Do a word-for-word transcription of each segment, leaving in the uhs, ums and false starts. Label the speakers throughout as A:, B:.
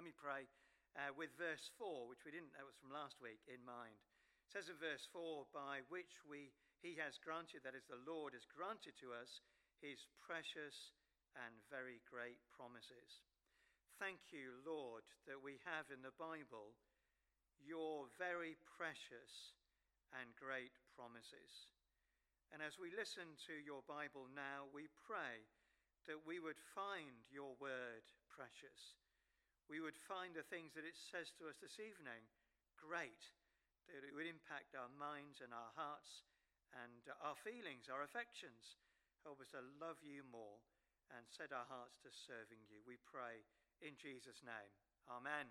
A: me pray uh, with verse four, which we didn't, that was from last week, in mind. It says in verse four, by which we he has granted, that is, the Lord has granted to us his precious and very great promises. Thank you, Lord, that we have in the Bible your very precious and great promises. And as we listen to your Bible now, we pray that we would find your word precious. We would find the things that it says to us this evening great, that it would impact our minds and our hearts and our feelings, our affections. Help us to love you more and set our hearts to serving you. We pray in Jesus' name. Amen.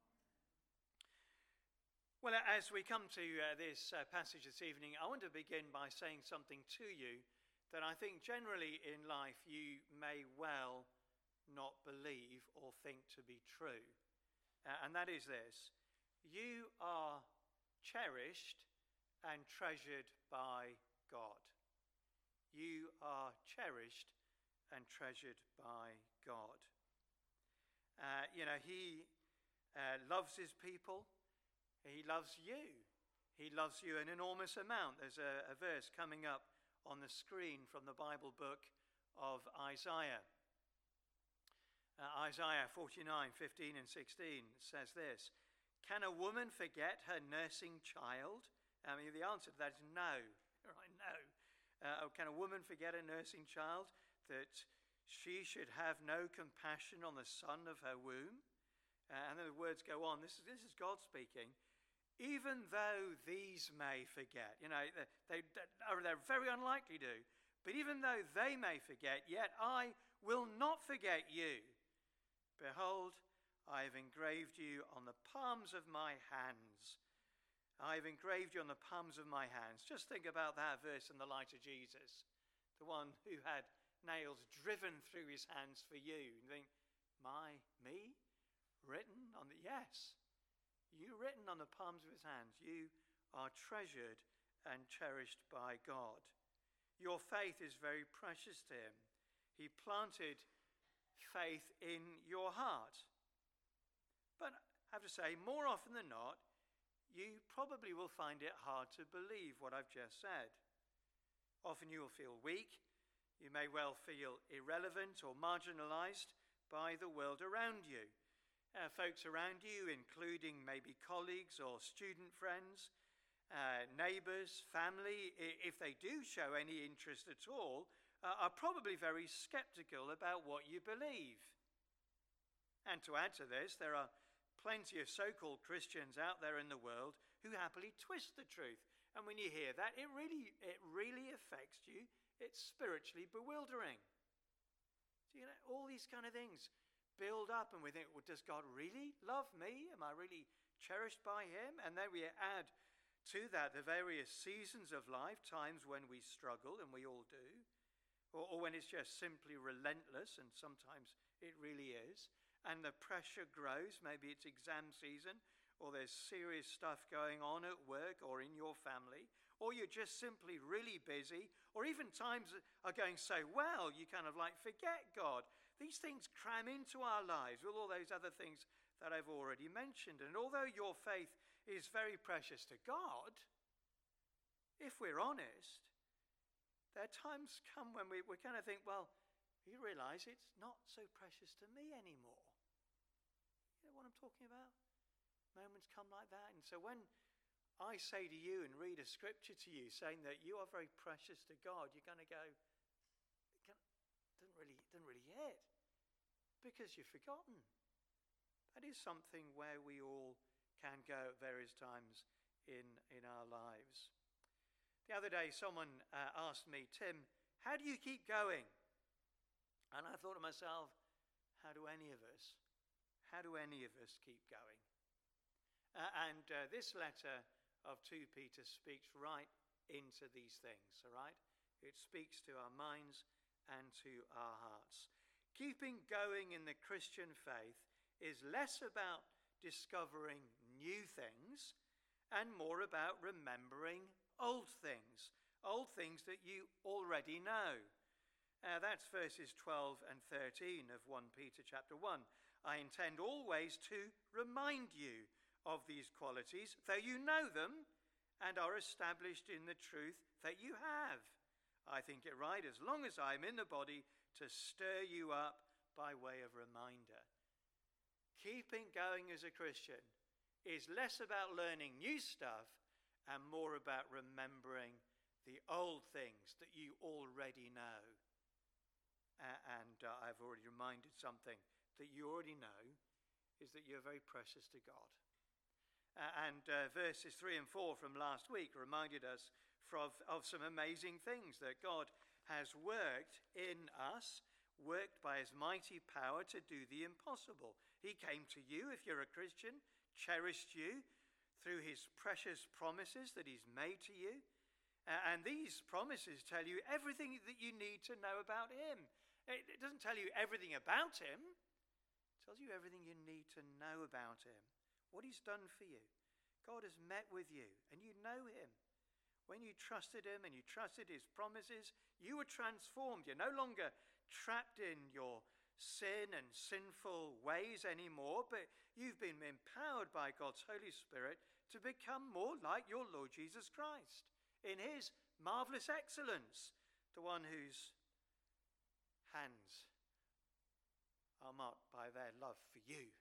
A: Well, as we come to uh, this uh, passage this evening, I want to begin by saying something to you that I think generally in life you may well not believe or think to be true. Uh, and that is this: you are cherished and treasured by God. You are cherished and treasured by God. Uh, you know, he uh, loves his people. He loves you. He loves you an enormous amount. There's a, a verse coming up on the screen from the Bible book of Isaiah. Uh, Isaiah forty-nine, fifteen and sixteen says this: can a woman forget her nursing child? I mean, the answer to that is no. Right? No. Uh, can a woman forget a nursing child, that she should have no compassion on the son of her womb? Uh, and then the words go on. This is, this is God speaking. Even though these may forget, you know, they, they, they're very unlikely to, but even though they may forget, yet I will not forget you. Behold, I have engraved you on the palms of my hands. I have engraved you on the palms of my hands. Just think about that verse in the light of Jesus, the one who had nails driven through his hands for you. And think, my, me? Written on the, yes, you written on the palms of his hands. You are treasured and cherished by God. Your faith is very precious to him. He planted faith in your heart. But I have to say, more often than not, you probably will find it hard to believe what I've just said. Often you will feel weak. You may well feel irrelevant or marginalized by the world around you. Uh, folks around you, including maybe colleagues or student friends, uh, neighbours, family, if they do show any interest at all, uh, are probably very sceptical about what you believe. And to add to this, there are plenty of so-called Christians out there in the world who happily twist the truth. And when you hear that, it really, it really affects you. It's spiritually bewildering. So, you know, all these kind of things build up and we think, well, does God really love me? Am I really cherished by him? And then we add to that the various seasons of life, times when we struggle, and we all do, or, or when it's just simply relentless, and sometimes it really is, and the pressure grows. Maybe it's exam season, or there's serious stuff going on at work or in your family, or you're just simply really busy, or even times are going so well you kind of like forget God. These things cram into our lives with all those other things that I've already mentioned. And although your faith is very precious to God, if we're honest, there are times come when we, we kind of think, well, you realize it's not so precious to me anymore. You know what I'm talking about? Moments come like that. And so when I say to you and read a scripture to you saying that you are very precious to God, you're going to go, it doesn't really, doesn't really hit, because you've forgotten. That is something where we all can go at various times in, in our lives. The other day, someone uh, asked me, Tim, how do you keep going? And I thought to myself, how do any of us, how do any of us keep going? Uh, and uh, this letter of Second Peter speaks right into these things, all right? It speaks to our minds and to our hearts. Keeping going in the Christian faith is less about discovering new things and more about remembering old things, old things that you already know. Uh, that's verses twelve and thirteen of First Peter chapter one. I intend always to remind you of these qualities, though you know them and are established in the truth that you have. I think it right, as long as I'm in the body, to stir you up by way of reminder. Keeping going as a Christian is less about learning new stuff and more about remembering the old things that you already know. Uh, and uh, I've already reminded something that you already know is that you're very precious to God. Uh, and uh, verses three and four from last week reminded us of, of some amazing things that God has worked in us, worked by his mighty power to do the impossible. He came to you, if you're a Christian, cherished you through his precious promises that he's made to you. Uh, and these promises tell you everything that you need to know about him. It, it doesn't tell you everything about him. It tells you everything you need to know about him. What he's done for you. God has met with you and you know him. When you trusted him and you trusted his promises, you were transformed. You're no longer trapped in your sin and sinful ways anymore, but you've been empowered by God's Holy Spirit to become more like your Lord Jesus Christ in his marvelous excellence, the one whose hands are marked by their love for you.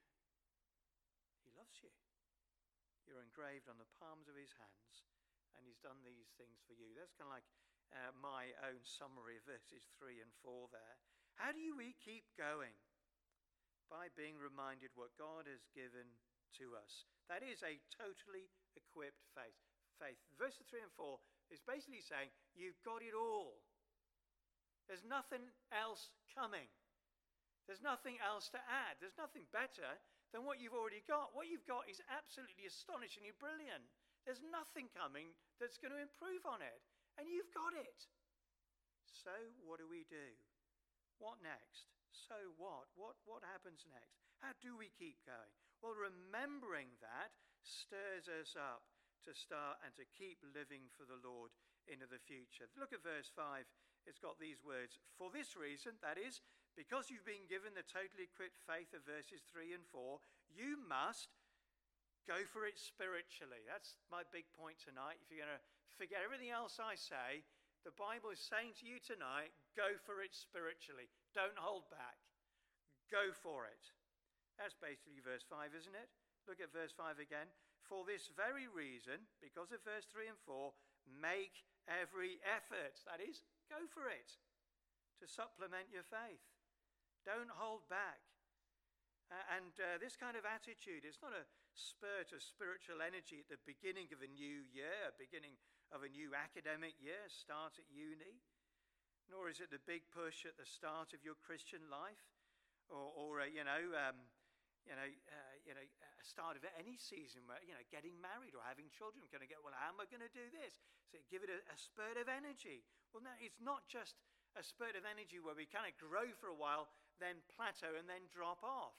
A: He loves you. You're engraved on the palms of his hands, and he's done these things for you. That's kind of like uh, my own summary of verses three and four there. How do we keep going? By being reminded what God has given to us. That is a totally equipped faith. Faith. Verses three and four is basically saying you've got it all. There's nothing else coming. There's nothing else to add. There's nothing better than what you've already got. What you've got is absolutely astonishingly brilliant. There's nothing coming that's going to improve on it. And you've got it. So what do we do? What next? So what? What what happens next? How do we keep going? Well, remembering that stirs us up to start and to keep living for the Lord into the future. Look at verse five. It's got these words. For this reason, that is, because you've been given the totally equipped faith of verses three and four, you must go for it spiritually. That's my big point tonight. If you're going to forget everything else I say, the Bible is saying to you tonight, go for it spiritually. Don't hold back. Go for it. That's basically verse five, isn't it? Look at verse five again. For this very reason, because of verse three and four, make every effort. That is, go for it to supplement your faith. Don't hold back. Uh, and uh, this kind of attitude is not a spurt of spiritual energy at the beginning of a new year, beginning of a new academic year, start at uni, nor is it the big push at the start of your Christian life, or, or uh, you know, um, you know, uh, you know, a start of any season where you know, getting married or having children. Going to get well. How am I going to do this? So give it a, a spurt of energy. Well, no, it's not just a spurt of energy where we kind of grow for a while, then plateau, and then drop off.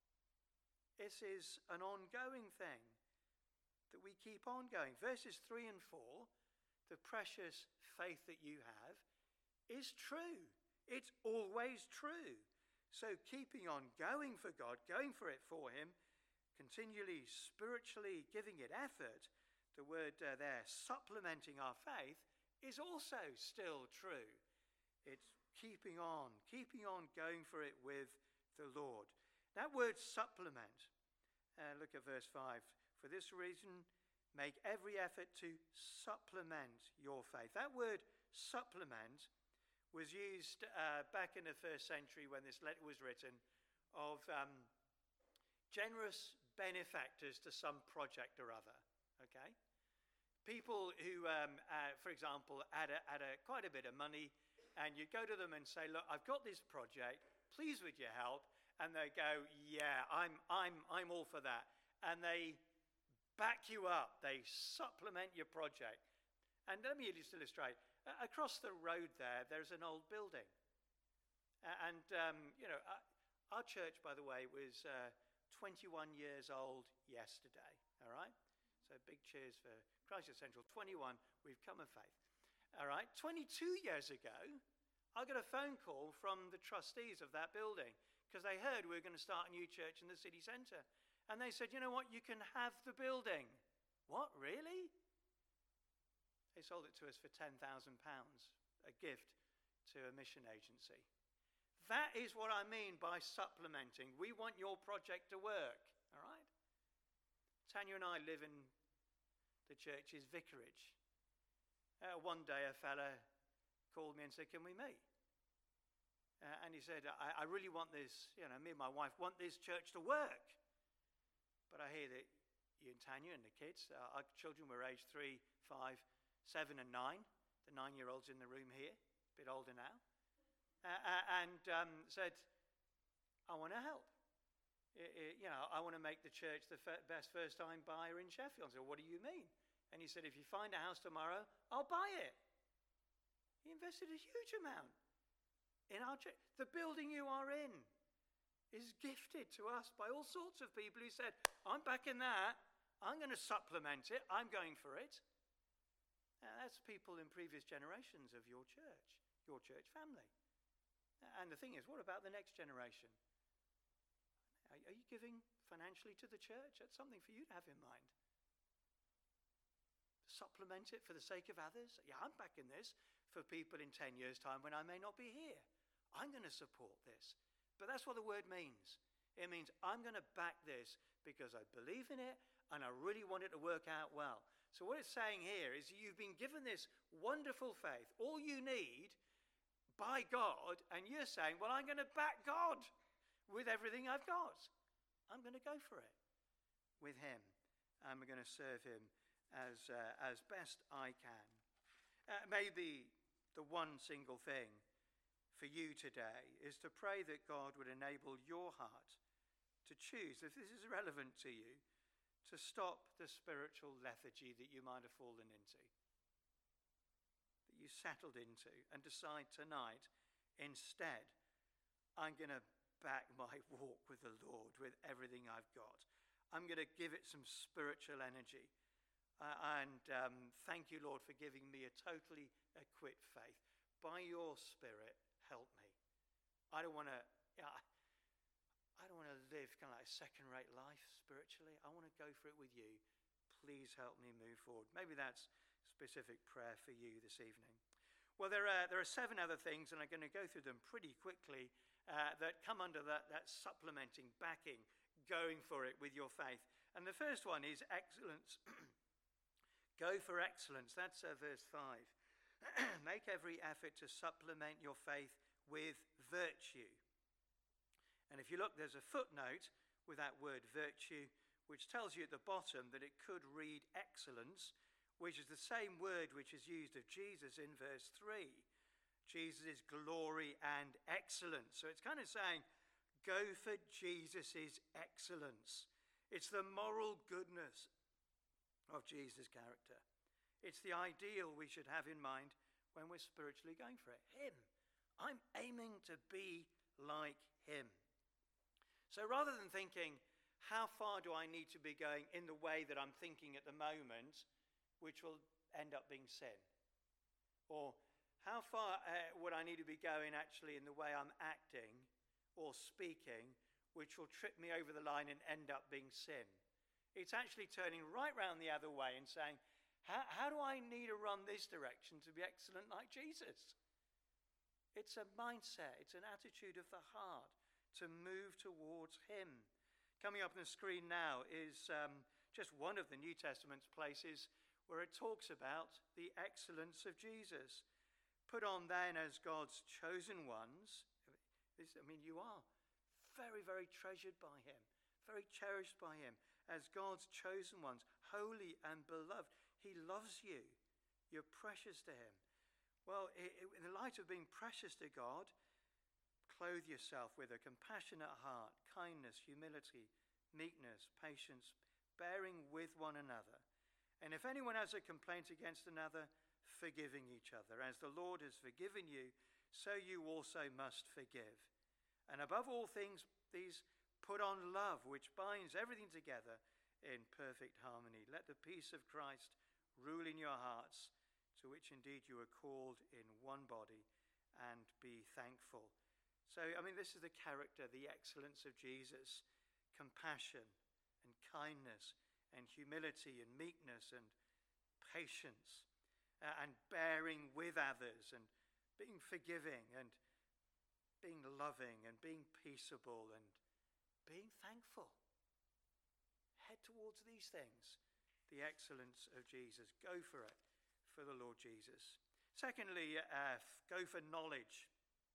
A: This is an ongoing thing that we keep on going. Verses three and four, the precious faith that you have is true. It's always true. So keeping on going for God, going for it for him, continually spiritually giving it effort, the word uh, there, supplementing our faith, is also still true. It's keeping on, keeping on going for it with the Lord. That word supplement, uh, look at verse five. For this reason, make every effort to supplement your faith. That word supplement was used uh, back in the first century when this letter was written of um, generous benefactors to some project or other, okay? People who, um, uh, for example, had, a, had a, quite a bit of money, and you go to them and say, look, I've got this project, please would you help? And they go, yeah, I'm, I'm, I'm all for that. And they back you up, they supplement your project. And let me just illustrate. Uh, across the road there, there's an old building. Uh, and, um, you know, uh, our church, by the way, was uh, twenty-one years old yesterday, all right? So big cheers for Christ Central. twenty-one, we've come of faith. All right, twenty-two years ago, I got a phone call from the trustees of that building. because they heard we were going to start a new church in the city centre. And they said, you know what, you can have the building. What, really? They sold it to us for ten thousand pounds, a gift to a mission agency. That is what I mean by supplementing. We want your project to work, all right? Tanya and I live in the church's vicarage. Uh, one day a fella called me and said, can we meet? Uh, and he said, I, I really want this, you know, me and my wife want this church to work. But I hear that you and Tanya and the kids, uh, our children were aged three, five, seven and nine. The nine-year-old's in the room here, a bit older now. Uh, uh, and um, said, I want to help. It, it, you know, I want to make the church the f- best first-time buyer in Sheffield. I said, what do you mean? And he said, if you find a house tomorrow, I'll buy it. He invested a huge amount in our church. The building you are in is gifted to us by all sorts of people who said, I'm back in that. I'm going to supplement it. I'm going for it. Now, that's people in previous generations of your church, your church family. And the thing is, what about the next generation? Are, are you giving financially to the church? That's something for you to have in mind. Supplement it for the sake of others. Yeah, I'm back in this for people in ten years' time when I may not be here. I'm going to support this. But that's what the word means. It means I'm going to back this because I believe in it and I really want it to work out well. So what it's saying here is you've been given this wonderful faith, all you need by God, and you're saying, well, I'm going to back God with everything I've got. I'm going to go for it with him, and we're going to serve him as, uh, as best I can. Uh, maybe the one single thing for you today is to pray that God would enable your heart to choose, if this is relevant to you, to stop the spiritual lethargy that you might have fallen into, that you settled into, and decide tonight, instead, I'm going to back my walk with the Lord with everything I've got. I'm going to give it some spiritual energy. Uh, and um, thank you, Lord, for giving me a totally equipped faith. By your Spirit, help me. I don't want to, you know, I don't want to live kind of like a second-rate life spiritually. I want to go for it with you. Please help me move forward. Maybe that's specific prayer for you this evening. Well, there are there are seven other things, and I'm going to go through them pretty quickly, uh, that come under that, that supplementing, backing, going for it with your faith. And the first one is excellence. Go for excellence. That's uh, verse five. Make every effort to supplement your faith with virtue. And if you look, there's a footnote with that word virtue, which tells you at the bottom that it could read excellence, which is the same word which is used of Jesus in verse three. Jesus' glory and excellence. So it's kind of saying, go for Jesus' excellence. It's the moral goodness of Jesus' character. It's the ideal we should have in mind when we're spiritually going for it. Him. I'm aiming to be like him. So rather than thinking, how far do I need to be going in the way that I'm thinking at the moment, which will end up being sin? Or how far uh, would I need to be going actually in the way I'm acting or speaking, which will trip me over the line and end up being sin? It's actually turning right round the other way and saying, how, how do I need to run this direction to be excellent like Jesus? It's a mindset, it's an attitude of the heart to move towards him. Coming up on the screen now is um, just one of the New Testament's places where it talks about the excellence of Jesus. Put on then as God's chosen ones. This, I mean, you are very, very treasured by him, very cherished by him, as God's chosen ones, holy and beloved. He loves you. You're precious to him. Well, in the light of being precious to God, clothe yourself with a compassionate heart, kindness, humility, meekness, patience, bearing with one another. And if anyone has a complaint against another, forgiving each other. As the Lord has forgiven you, so you also must forgive. And above all things, these put on love, which binds everything together in perfect harmony. Let the peace of Christ rule in your hearts, to which indeed you are called in one body, and be thankful. So, I mean, this is the character, the excellence of Jesus: compassion and kindness and humility and meekness and patience, uh, and bearing with others and being forgiving and being loving and being peaceable and being thankful. Head towards these things, the excellence of Jesus. Go for it for the Lord Jesus. Secondly, uh, go for knowledge.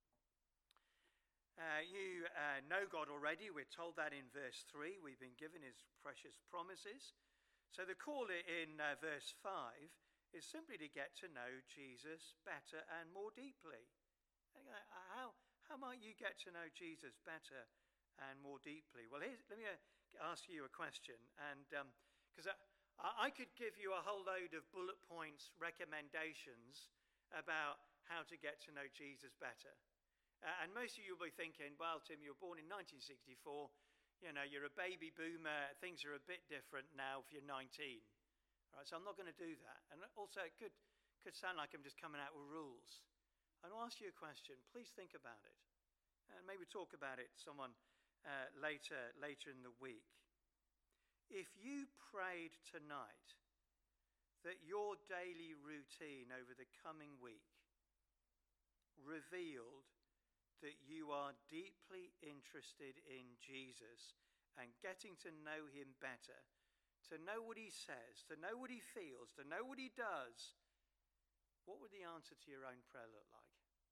A: Uh, you uh, know God already. We're told that in verse three. We've been given his precious promises. So the call in uh, verse five is simply to get to know Jesus better and more deeply. How, how might you get to know Jesus better and more deeply? Well, here's, let me ask you a question. And because um, I, I could give you a whole load of bullet points, recommendations about how to get to know Jesus better. Uh, and most of you will be thinking, well, Tim, you were born in nineteen sixty-four. You know, you're a baby boomer. Things are a bit different now if you're nineteen. All right, so I'm not going to do that. And also, it could, could sound like I'm just coming out with rules. And I'll ask you a question. Please think about it. And maybe talk about it to someone uh, later, later in the week. If you prayed tonight that your daily routine over the coming week revealed that you are deeply interested in Jesus and getting to know him better, to know what he says, to know what he feels, to know what he does, what would the answer to your own prayer look like?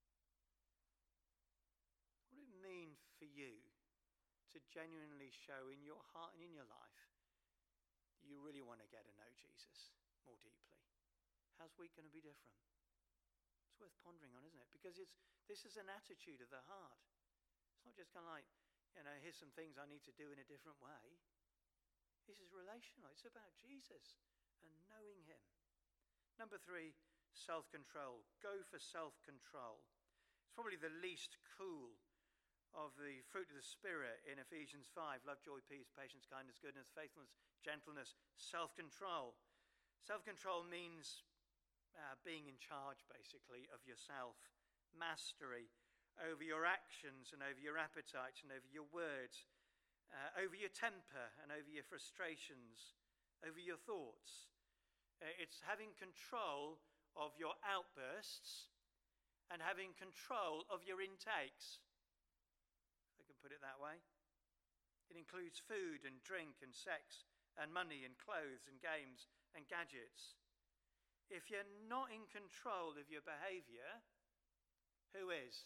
A: What would it mean for you to genuinely show in your heart and in your life that you really want to get to know Jesus more deeply? How's week going to be different? It's worth pondering on, isn't it? Because it's this is an attitude of the heart. It's not just kind of like, you know, here's some things I need to do in a different way. This is relational. It's about Jesus and knowing him. Number three, self-control. Go for self-control. It's probably the least cool of the fruit of the Spirit in Ephesians five. Love, joy, peace, patience, kindness, goodness, faithfulness, gentleness, self-control. Self-control means uh, being in charge, basically, of yourself. Mastery over your actions and over your appetites and over your words, uh, over your temper and over your frustrations, over your thoughts. Uh, it's having control of your outbursts and having control of your intakes, if I can put it that way. It includes food and drink and sex and money and clothes and games and gadgets. If you're not in control of your behavior, who is?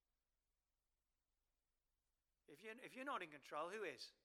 A: If you're, if you're not in control, who is?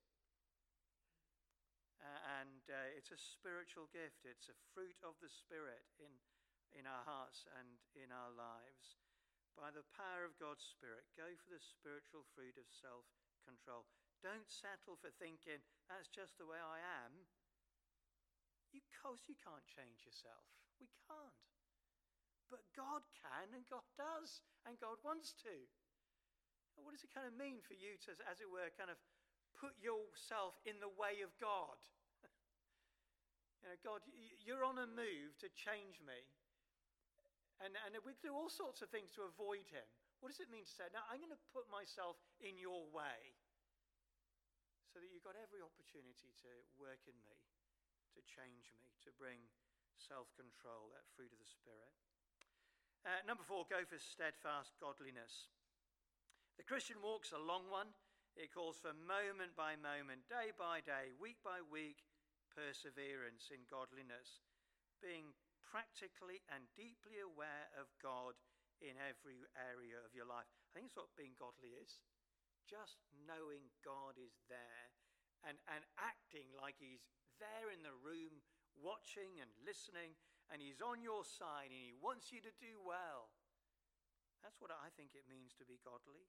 A: Uh, and uh, it's a spiritual gift. It's a fruit of the Spirit in, in our hearts and in our lives. By the power of God's Spirit, go for the spiritual fruit of self-control. Don't settle for thinking, that's just the way I am. You, of course you can't change yourself. We can't. But God can, and God does, and God wants to. What does it kind of mean for you to, as it were, kind of put yourself in the way of God? You know, God, you're on a move to change me. And, and we do all sorts of things to avoid him. What does it mean to say, now I'm going to put myself in your way so that you've got every opportunity to work in me, to change me, to bring self-control, that fruit of the Spirit. Uh, number four, go for steadfast godliness. The Christian walk's a long one. It calls for moment by moment, day by day, week by week, perseverance in godliness, being practically and deeply aware of God in every area of your life. I think it's what being godly is. Just knowing God is there and, and acting like he's there in the room, watching and listening, and he's on your side and he wants you to do well. That's what I think it means to be godly.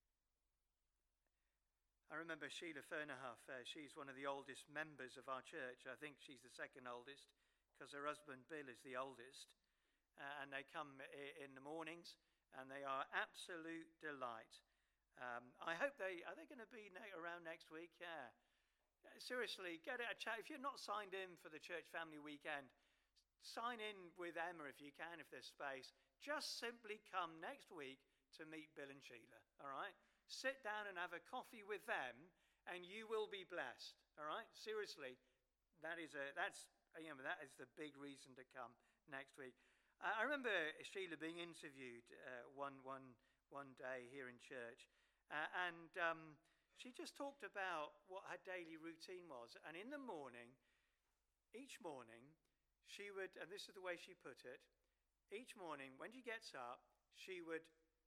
A: I remember Sheila Fernerhuff. Uh, she's one of the oldest members of our church. I think she's the second oldest because her husband Bill is the oldest. Uh, and they come I- in the mornings and they are absolute delight. Um, I hope they, are they going to be ne- around next week? Yeah. Seriously, get a chat. If you're not signed in for the church family weekend, sign in with Emma if you can, if there's space. Just simply come next week to meet Bill and Sheila, all right? sit down and have a coffee with them, and you will be blessed. All right? Seriously, that is a that's you know that is the big reason to come next week. Uh, I remember Sheila being interviewed uh, one one one day here in church, uh, and um, she just talked about what her daily routine was. And in the morning, each morning, she would, and this is the way she put it, each morning when she gets up, she would,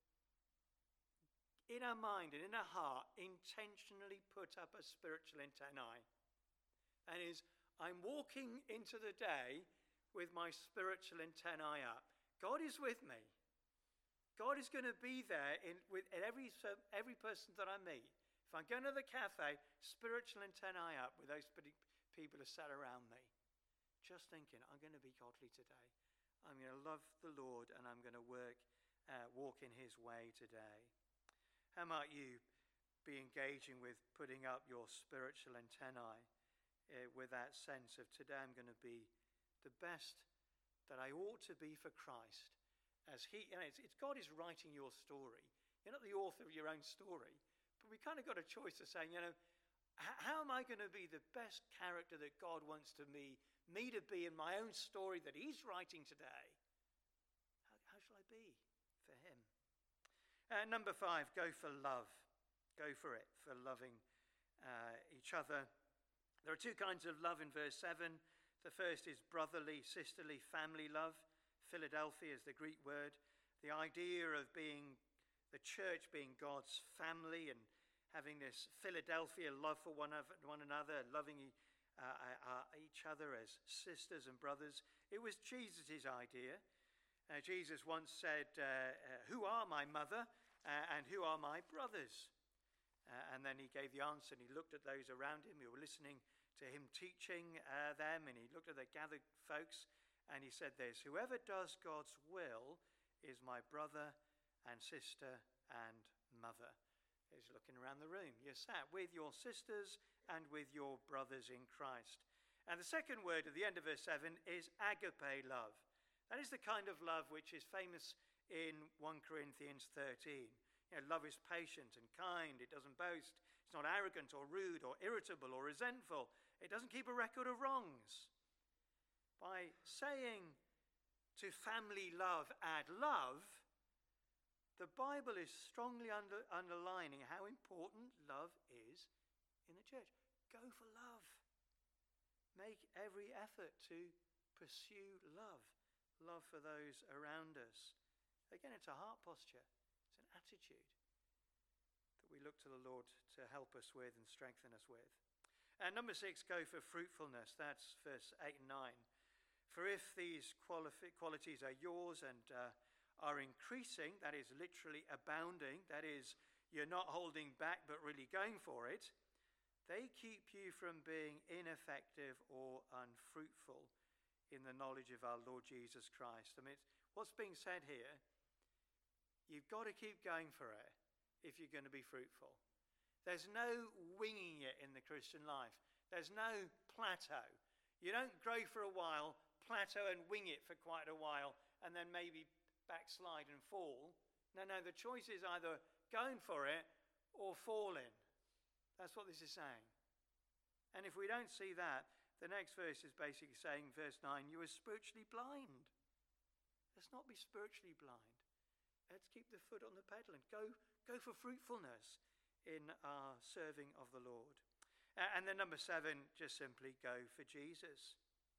A: in her mind and in her heart, intentionally put up a spiritual antennae. And is, I'm walking into the day with my spiritual antennae up. God is with me. God is going to be there in with every every person that I meet. If I'm going to the cafe, spiritual antennae up with those people who sat around me. Just thinking, I'm going to be godly today. I'm going to love the Lord, and I'm going to work, uh, walk in his way today. How might you be engaging with putting up your spiritual antennae uh, with that sense of today I'm going to be the best that I ought to be for Christ. As he, you know, it's, it's God is writing your story. You're not the author of your own story. But we kind of got a choice of saying, you know, h- how am I going to be the best character that God wants to me, me to be in my own story that he's writing today? How, how shall I be for him? Uh, number five, go for love. Go for it, for loving uh, each other. There are two kinds of love in verse seven. The first is brotherly, sisterly, family love. Philadelphia is the Greek word. The idea of being the church being God's family and having this Philadelphia love for one, of, one another, loving uh, uh, each other as sisters and brothers. It was Jesus' idea. Uh, Jesus once said, uh, uh, who are my mother uh, and who are my brothers? Uh, and then he gave the answer, and he looked at those around him who were listening to him teaching uh, them, and he looked at the gathered folks, and he said this, whoever does God's will is my brother and sister and mother. He's looking around the room. You're sat with your sisters and with your brothers in Christ. And the second word at the end of verse seven is agape love. That is the kind of love which is famous in First Corinthians thirteen. You know, love is patient and kind. It doesn't boast. It's not arrogant or rude or irritable or resentful. It doesn't keep a record of wrongs. By saying to family love, add love, the Bible is strongly under, underlining how important love is in the church. Go for love. Make every effort to pursue love. Love for those around us. Again, it's a heart posture. It's an attitude that we look to the Lord to help us with and strengthen us with. And number six, go for fruitfulness. That's verse eight and nine. For if these quali- qualities are yours and uh, are increasing, that is literally abounding, that is you're not holding back but really going for it, they keep you from being ineffective or unfruitful in the knowledge of our Lord Jesus Christ. I mean, what's being said here, you've got to keep going for it if you're going to be fruitful. There's no winging it in the Christian life. There's no plateau. You don't grow for a while, plateau and wing it for quite a while, and then maybe backslide and fall. No, no, the choice is either going for it or falling. That's what this is saying. And if we don't see that, the next verse is basically saying, verse nine, you are spiritually blind. Let's not be spiritually blind. Let's keep the foot on the pedal and go, go for fruitfulness in our serving of the Lord. And then number seven, just simply go for Jesus.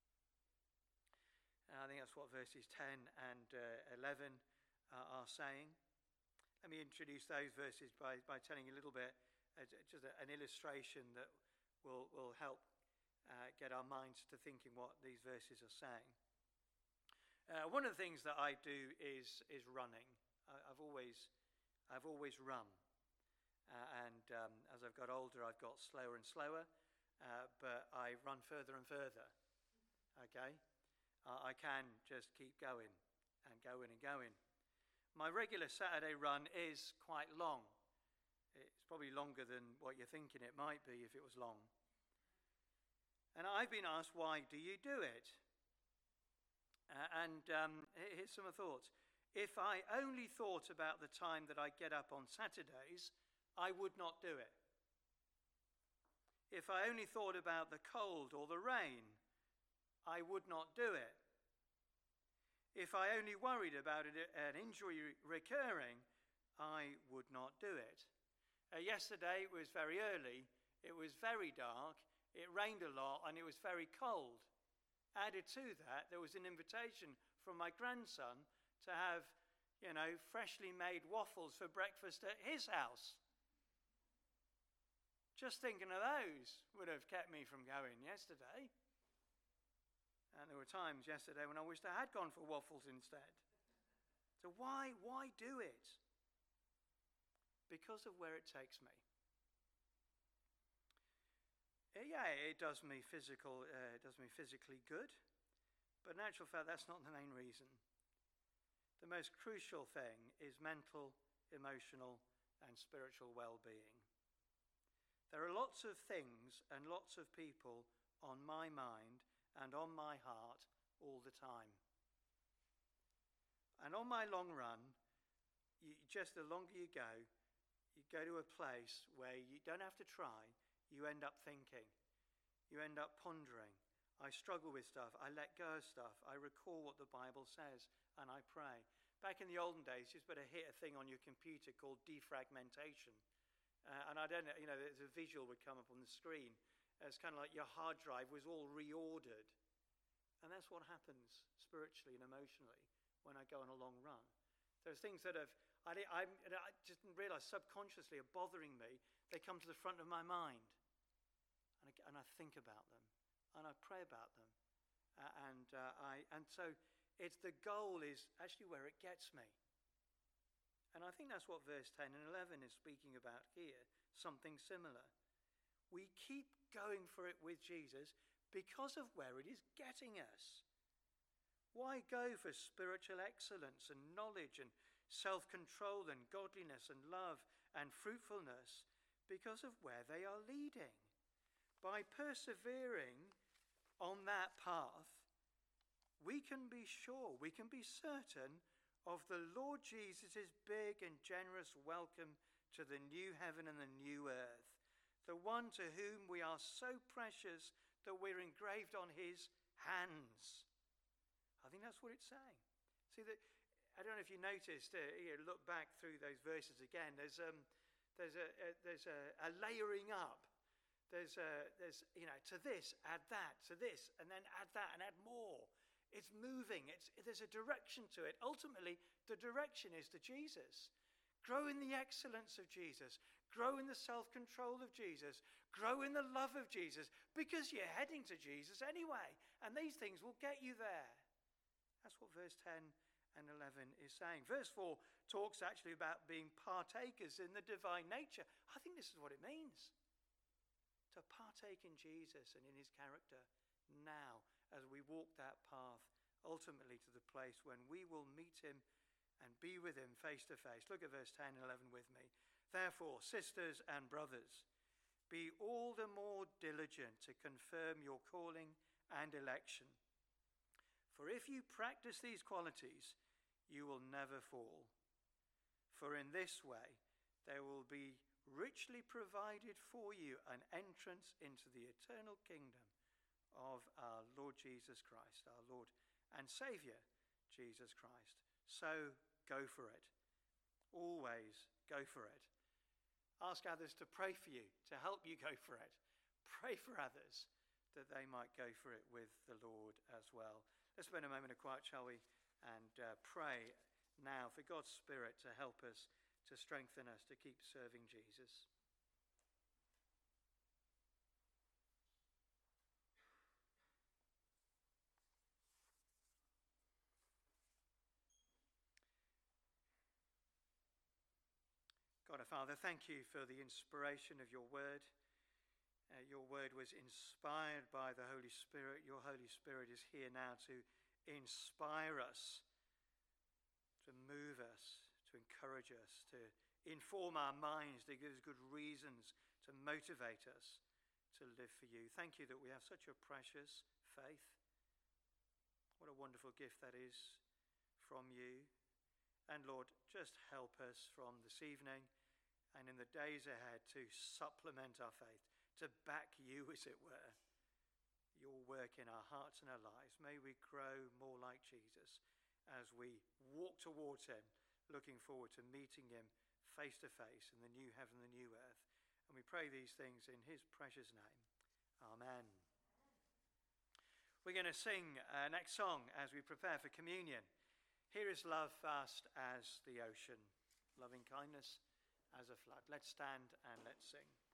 A: And I think that's what verses ten and uh, eleven uh, are saying. Let me introduce those verses by, by telling you a little bit, uh, just a, an illustration that will, will help uh, get our minds to thinking what these verses are saying. Uh, one of the things that I do is is running. I, I've always I've always run, uh, and um, as I've got older, I've got slower and slower, uh, but I run further and further. Okay. I can just keep going and going and going. My regular Saturday run is quite long. It's probably longer than what you're thinking it might be if it was long. And I've been asked, why do you do it? Uh, and um, here's some thoughts. If I only thought about the time that I get up on Saturdays, I would not do it. If I only thought about the cold or the rain, I would not do it. If I only worried about it, an injury recurring, I would not do it. Uh, yesterday it was very early, it was very dark, it rained a lot, and it was very cold. Added to that, there was an invitation from my grandson to have, you know, freshly made waffles for breakfast at his house. Just thinking of those would have kept me from going yesterday. And there were times yesterday when I wished I had gone for waffles instead. So why, why do it? Because of where it takes me. Uh, yeah, it does me physical, uh, it does me physically good, but in actual fact, that's not the main reason. The most crucial thing is mental, emotional, and spiritual well-being. There are lots of things and lots of people on my mind and on my heart all the time. And on my long run, you, just the longer you go, you go to a place where you don't have to try, you end up thinking, you end up pondering. I struggle with stuff, I let go of stuff, I recall what the Bible says, and I pray. Back in the olden days, you just better hit a thing on your computer called defragmentation. Uh, and I don't know, you know, there's a visual would come up on the screen. It's kind of like your hard drive was all reordered. And that's what happens spiritually and emotionally when I go on a long run. There's things that have, I, I, I just didn't realize subconsciously are bothering me. They come to the front of my mind. And I, and I think about them. And I pray about them. Uh, and, uh, I, and so it's the goal is actually where it gets me. And I think that's what verse ten and eleven is speaking about here, something similar. We keep going for it with Jesus because of where it is getting us. Why go for spiritual excellence and knowledge and self-control and godliness and love and fruitfulness? Because of where they are leading. By persevering on that path, we can be sure, we can be certain of the Lord Jesus' big and generous welcome to the new heaven and the new earth, the one to whom we are so precious that we're engraved on his hands. I think that's what it's saying. See, that I don't know if you noticed, uh, you look back through those verses again, there's, um, there's, a, a, there's a, a layering up. There's, a, there's, you know, to this, add that, to this, and then add that and add more. It's moving. It's, there's a direction to it. Ultimately, the direction is to Jesus. Grow in the excellence of Jesus. Grow in the self-control of Jesus. Grow in the love of Jesus, because you're heading to Jesus anyway. And these things will get you there. That's what verse ten and eleven is saying. Verse four talks actually about being partakers in the divine nature. I think this is what it means. To partake in Jesus and in his character now, as we walk that path ultimately to the place when we will meet him and be with him face to face. Look at verse ten and eleven with me. Therefore, sisters and brothers, be all the more diligent to confirm your calling and election. For if you practice these qualities, you will never fall. For in this way, there will be richly provided for you an entrance into the eternal kingdom of our Lord Jesus Christ, our Lord and Saviour, Jesus Christ. So go for it. Always go for it. Ask others to pray for you, to help you go for it. Pray for others that they might go for it with the Lord as well. Let's spend a moment of quiet, shall we? And uh, pray now for God's Spirit to help us, to strengthen us, to keep serving Jesus. God our Father, thank you for the inspiration of your word. Uh, your word was inspired by the Holy Spirit. Your Holy Spirit is here now to inspire us, to move us, to encourage us, to inform our minds, to give us good reasons, to motivate us to live for you. Thank you that we have such a precious faith. What a wonderful gift that is from you. And Lord, just help us from this evening and in the days ahead to supplement our faith, to back you, as it were, your work in our hearts and our lives. May we grow more like Jesus as we walk towards him, looking forward to meeting him face to face in the new heaven and the new earth. And we pray these things in his precious name. Amen. We're going to sing our next song as we prepare for communion. Here is love vast as the ocean, loving kindness as a flood. Let's stand and let's sing.